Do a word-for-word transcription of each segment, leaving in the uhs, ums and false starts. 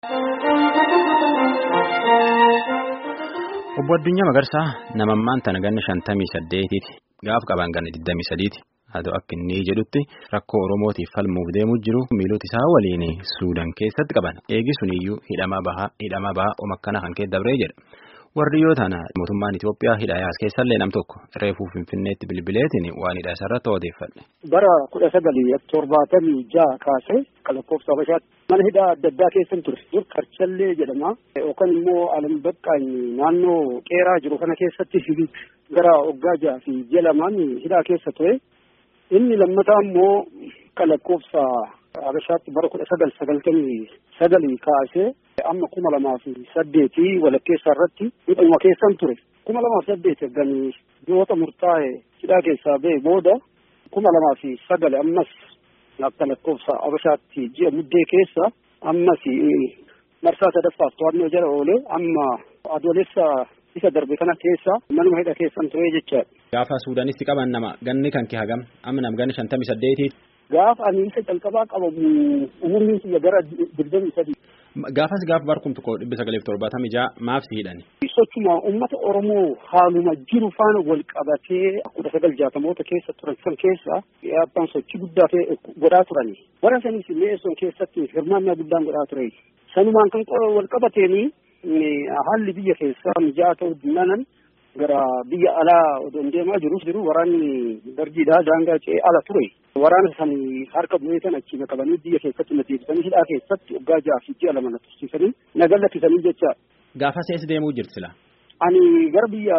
Obbo Addunyaa Magarsaa namammaan tana ganna shantamii saddeetiiti. Gaaf qaban ganna digdamii sadiiti. Haa ta'u akka inni jedhutti rakkoo Oromootiif falmuuf deemuu jiru miilota isaa waliin Suudaan keessatti qaban. Eegi suniyyuu hidhamaa bahaa hidhamaa bahaa omakkana kan keessa dabree jedha. Warri yoo tana mootummaan Itoophiyaa hidhaa yaas keessallee nam tokko reefuu Finfinneetti bilbileetiin waan hidhaa isarratti odeeffadhe. Bara kudha sagalii torbaatamii jaha kaasee kalaqoofsa Habashaatti mana hidhaa adda addaa keessan ture. Dur Karchallee jedhama. Yookaan immoo Alam Baqqaan naannoo Qeeraa jiru kana keessatti gara waggaa jaha fi ji'a lamaan hidhaa keessa ture. Inni lammataa immoo kalaqoofsa Habashaatti bara kudha sagal sagaltamii sagalii kaasee amma kuma lamaa fi saddeetii walakkeessaa irratti hidhuma keessan ture. Kuma lamaa fi saddeet eeganii biyyoota murtaa'e hidhaa keessaa ba'e booda kuma lamaa fi sagal ammas kalaqoofsa Habashaatti ji'a muddee keessa ammas marsaa sadaffaaf to'annoo jala oolee amma adoolessa isa darbe kana keessa manuma hidha keessan ture jechaadha. Gaafa Suudaanitti qaban nama ganni kan kee hagam amma nam ganni shantamii saddeetiiti. Gaafa ani isa calqabaa qabamu umuriin kiyya gara digdamii sadii. Gaafas gaaf barkum tokko dhibba sagaleef torbaatamii jaha maaf si hidhani? Sochuma uummata Oromoo haaluma jiru faana wal qabatee kudha sagal jaatamoota keessa turan san keessa yaabbaan sochii guddaa ta'e godhaa turani. Warra sanis mi'eessoon keessatti hirmaannaa guddaan godhaa ture. Sanumaan kan wal qabateeni haalli biyya keessaa mijaa'aa ta'uu dinnanan gara biyya alaa odoo deemaa jirus jiru waraanni darjiidhaa daangaa ce'ee ala ture. Waraana san harka bu'ee kan achiin qabanii biyya keessatti na deebisanii hidhaa keessatti waggaa jaha fi ji'a lama na tursiisanii na gallattisanii jecha. Gaafa sees deemuu jirti sila? Ani gara biyya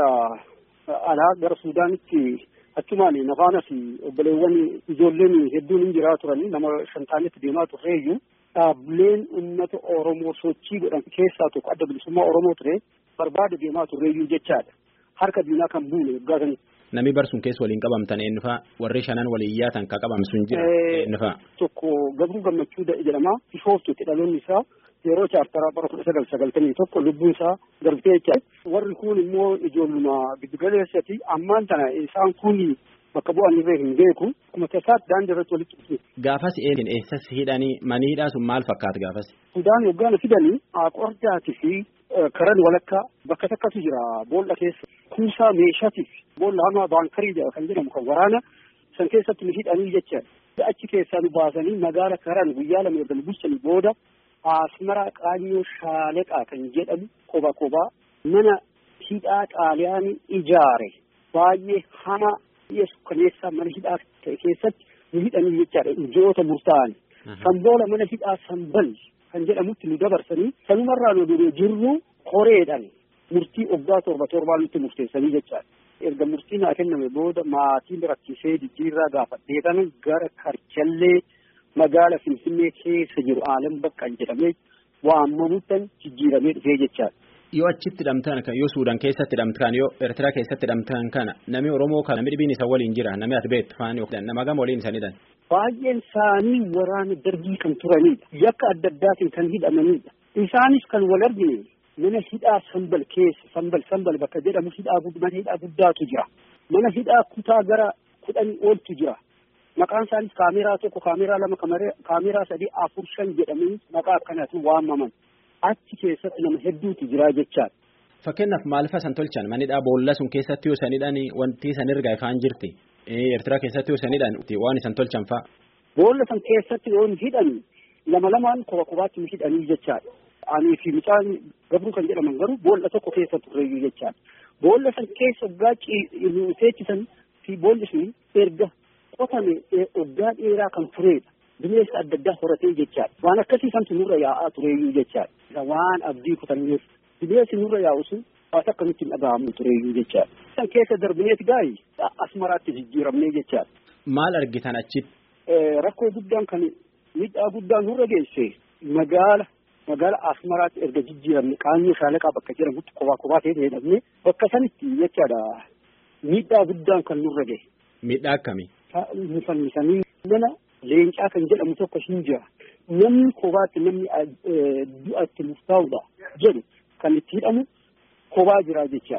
alaa gara Suudaanitti achumaan nafaanas obboleewwan ijoolleen hedduun hin jiraa turanii nama shantaanitti deemaa turreeyyuu dhaabbileen uummata Oromoo sochii godhan keessaa tokko adda bilisummaa Oromoo ture barbaada deemaa turreeyyuu jechaadha. Harka diinaa kan buune waggaa sanii. Namni barsuun keessa waliin qabamtan eenyufaa warri shanan waliin yaatan ka qabamsuun jira eenyufaa. Tokko Gabruu Gammachuu jedhama. Bishooftutti dhaloonni isaa yeroo chaartaraa bara kudha sagal sagaltamii tokko lubbuun isaa darbitee jechaadha. Warri kun immoo ijoolluma giddugaleessati ammaan tana isaan kun bakka bu'aan irree hin beeku. Akkuma tasaatti daandii irratti walitti dhufu. Gaafas eenyuun eessas hidhanii manii hidhaa sun maal fakkaata gaafas? Sudaan yoggaan fidanii Aqordaatii fi karan walakkaa bakka takkatu jira boolla keessa. Kuusaa meeshaatiif boolla hamaa baankarii jedha kan jedhamu kan waraana san keessatti nu hidhanii jecha achi keessaa nu baasanii magaala karan guyyaa lama erga nu bulchanii booda Asmaraa Qaanyoo Shaaleqaa kan jedhamu koba kobaa mana hidhaa Xaaliyaanii ijaare baay'ee hamaa biyya sukkaneessaa mana hidhaa ta'e keessatti nu hidhanii jechaadha ijoota murtaa'an. Sanboola mana hidhaa Sanbal kan jedhamutti nu dabarsanii sanumarraa nu jirru koreedhaan. Murtii waggaa torba torbaan nutti murteessanii jechaadha. Erga murtiin haa kenname booda maatiin rakkisee jijjiirraa gaafadhee kana gara Karchallee magaala Finfinnee keessa jiru Alam Baqqaan jedhamee waamamuutan jijjiiramee dhufee jechaadha. Yoo achitti hidhamtan kan yoo Suudaan keessatti hidhamtan yoo Eertiraa keessatti hidhamtan kana namni Oromoo kan namni dhibiin isa waliin jira namni ati beektu faani yookiin nama gama waliin isaaniidhaan. Baay'een isaanii waraana dargii kan turanidha. Yakka adda addaatiin kan hidhamanidha. Isaanis kan wal argine mana hidhaa Sanbal keessa Sanbal Sanbal bakka jedhamu hidhaa mana hidhaa guddaatu jira. Mana hidhaa kutaa gara kudhanii ooltu jira. Maqaan isaanis kaameraa tokko kaameraa lama kaameraa sadii afur shan jedhamanii maqaa akkanaatiin waamaman. Achi keessatti nama hedduutu jira jechaadha. Fakkeenyaaf maaliif san tolchan manidhaa boolla sun keessatti yoo sanidhaan wanti san ergaa ifaan jirti. Eertiraa keessatti yoo sanidhaan waan isan tolchan fa'a. Boolla san keessatti yoo hidhan lama lamaan koba kobaatti hidhanii jechaadha. Ani fi mucaan Gabruu kan jedhaman garuu boolla tokko keessa turreeyyuu jechaadha. Boolla san keessa waggaa teechisan fi boolli sun erga qotame waggaa dheeraa kan turedha. Bineensa adda addaa horatee jechaadha. Waan akkasii santu nurra yaa'aa tureeyyuu jechaadha. Waan abdii kutanneef bineensi nurra yaa'u sun waan akkamitti hin dhaga'amu tureeyyuu jechaadha. San keessa darbineeti gaa'ii Asmaraatti jijjiiramnee jechaadha. Maal argitan achitti? Rakkoo guddaan kan miidhaa guddaan nurra geesse magaala magaala Asmaraatti erga jijjiiramne Qaanyoo Shaaleqaa bakka jedhamutti kophaa kophaa ta'ee jedhamne bakka sanitti jechaadha miidhaa guddaan kan nurra gahe. Miidhaa akkamii? Fannisanii mana leencaa kan jedhamu tokko hin jira. Namni kophaatti namni du'a itti murtaa'udha jedhu kan itti hidhamu kophaa jira jechaadha.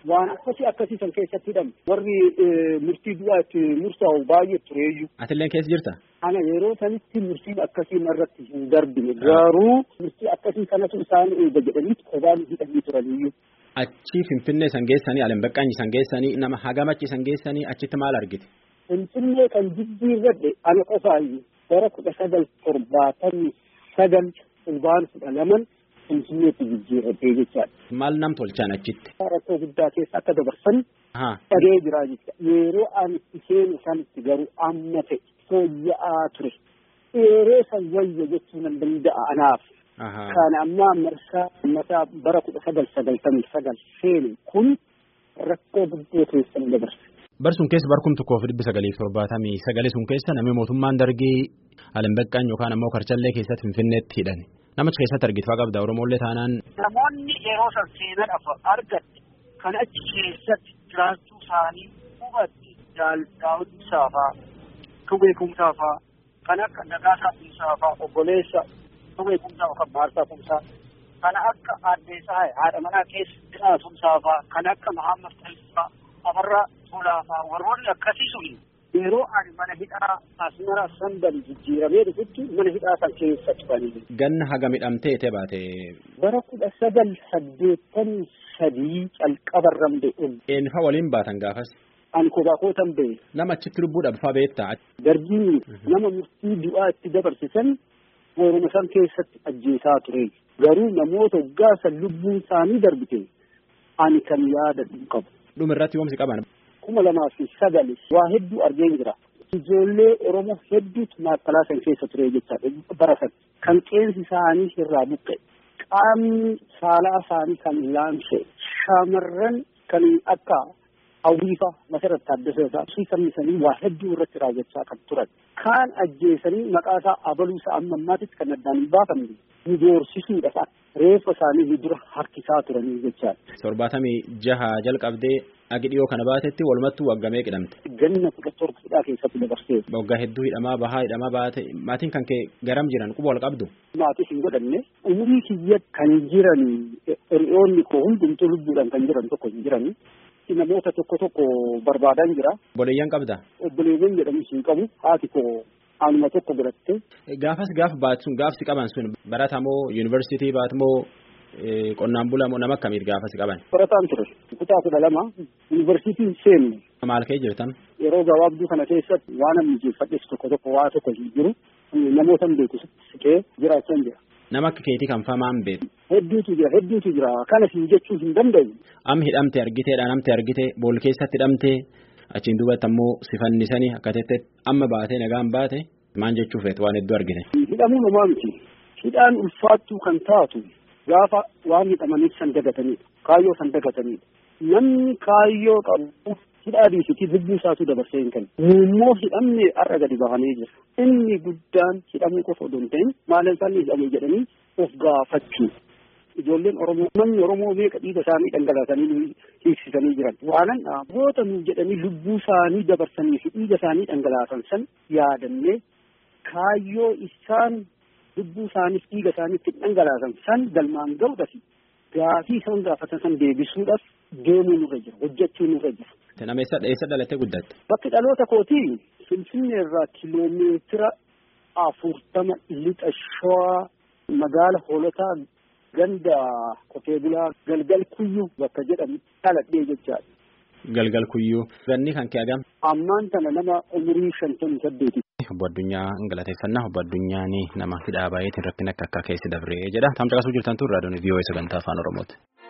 waan akkasii akkasii san keessatti hidhamu warri murtii du'aa itti murtaa'u baay'ee tureeyyuu. Atillee keessa jirta? Ana yeroo sanitti murtiin akkasii irratti hin darbine garuu murtii akkasii kanatu isaan eega jedhanii qophaan hidhanii turaniyyuu. Achi Finfinnee san geessanii Alam Baqqaanyi san geessanii nama hagamachi san geessanii achitti maal argite? Finfinnee kan jijjiirradhe ana qofaayyuu bara kudha sagal torbaatamii sagal fulbaana kudha laman Finfinneetti jijjiirradhee jechaadha. Maal nam tolchaan achitti? Rakkoo guddaa keessa akka dabarsan dhagee jiraa jecha yeroo ani itti seenu sanitti garuu amma ta'e fooyya'aa ture. Yeroo san wayya jechuu nan danda'a anaaf. Kana ammaa marsaa mataa bara kudha sagal sagaltamii sagal seene kun rakkoo guddoo keessa ni dabarse. Barsuun keessa barkum tokkoof dhibbi sagalii torbaatamii sagalee sun keessa namni mootummaan dargii Alam Baqqaanyi yookaan ammoo Karchallee keessatti Finfinneetti hidhan. Namicha keessatti argitu faa qabda Oromollee taanaan. Namoonni yeroo san seenan argatte kan achi keessatti jiraachuu isaanii hubatti Daawud Ibsaafaa, Tubee Kumsaafaa, kan akka Nagaasaa Kumsaafaa, obboleessa Tubee Kumsaa yookaan Maarsaa Kumsaa, kan akka Addeessaa haadha manaa keessa Dinaa Kumsaafaa, kan akka Mahammad Talisaa, Amarraa Tulaafaa warroonni akkasii suni. Yeroo ani mana hidhaa Asmara Sanbal jijjiiramee dhufutti mana hidhaa san keessa turanii. Ganna haga midhamtee baate. Bara kudha sagal saddeettamii sadii calqabarran be'uun. Eenyufa waliin baatan gaafas? Ani kophaa kootan be'e. Nama achitti lubbuudhaaf faa beektaa? Dargiin nama murtii du'aa itti dabarsisan warruma san keessatti ajjeesaa ture. Garuu namoota hoggaasan lubbuun isaanii darbite ani kan yaadadhu qabu. Dhumirratti yoomsi qaban? kuma lamaa fi sagal waa hedduu argeen jira. Ijoollee Oromoo hedduutu maakkalaa san keessa ture jechaadha bara san. Kan qeensi isaanii irraa buqqe. Qaamni saalaa isaanii kan laamshe. Shaamarran kan akka hawwiifa Masarat Taaddasaa fi sabni waa hedduu irratti raawwachaa kan turan. Kaan ajjeesanii maqaa isaa abaluusa amma ammaatitti kan addaan hin baafamne. Ni doorsisuudha. Reeffa isaanii ni dura harkisaa turanii jechaadha. Torbaatamii jaha jalqabdee agi dhiyoo kana baatetti walumattuu waggamee qidhamte. Ganna kudha torba hidhaa keessatti dabarsee. Waggaa hedduu hidhamaa bahaa hidhamaa baate maatiin kan kee garam jiran quba wal qabdu. Maatii hin godhanne umurii kiyya kan jiran hiriyoonni koo hundumtuu lubbuudhaan kan jiran tokko hin jiran. Namoota tokko tokko barbaadan jira. Obboleeyyan qabda. Obboleeyyan jedhamu hin qabu haati koo anuma tokko biratte. Gaafas gaaf baatu sun gaafsi qaban sun baratamoo yuunivarsiitii baatamoo qonnaan bulamoo nama akkamiit gaafasi qaban? Barataan ture. Kutaa kudha lama yuunivarsiitiin seenu. Maal kee jirtan? Yeroo gabaabduu kana keessatti waan namni jeeffadhes tokko tokko waa tokko hin jiru. Namoota hin beeku siqee jiraachaa jira. Nama akka keetii kan famaan beeku. Hedduutu jira hedduutu jira kana siin jechuu hin danda'u. Amma hidhamte argiteedha namte argite bool keessatti hidhamte achiin duubatti ammoo sifannisanii akka teettee amma baatee nagaan baate maan jechuu feetu waan hedduu argite. Hidhamuu namaa miti. Hidhaan ulfaattuu kan taatu gaafa waan hidhamaniif san dagatanidha. Kaayyoo san dagatanidha. Namni kaayyoo qabu hidhaa dhiisitii lubbuu isaatu dabarsee hin kennu. Immoo hidhamne har'a gadi bahanii jira. Inni guddaan hidhamuu qofa odoo hin ta'in maal isaanii hidhamee jedhanii of gaafachuu. Ijoolleen Oromoo namni Oromoo meeqa dhiiga isaanii dhangalaasanii hiiksisanii jiran. Waanan goota nuuf jedhanii lubbuu isaanii dabarsanii fi dhiiga isaanii dhangalaasan san yaadannee kaayyoo isaan lubbuu isaaniif dhiiga isaaniitti dhangalaasan san galmaan ga'uudhaaf gaafii isaan gaafatan san deebisuudhaaf deemuu nurra jira hojjechuu nurra jira. Nama eessa dhalattee guddatte? Bakki dhaloota kootii Finfinnee irraa kiloomeetira afurtama lixa shawaa magaala hoolotaa ganda qotee bulaa galgal kuyyuu bakka jedhamu dhaladhee jechaadha. Galgal kuyyuu. Ganni kan kee agam? Ammaan tana nama umurii shantamii saddeeti. Obbo Addunyaa galateeffannaa obbo Addunyaanii nama hidhaa baay'eetiin rakkina akka akka keessi dabree jedha. Tamcaqasuu jirtan turre raadiyoon V O A sagantaa afaan Oromooti.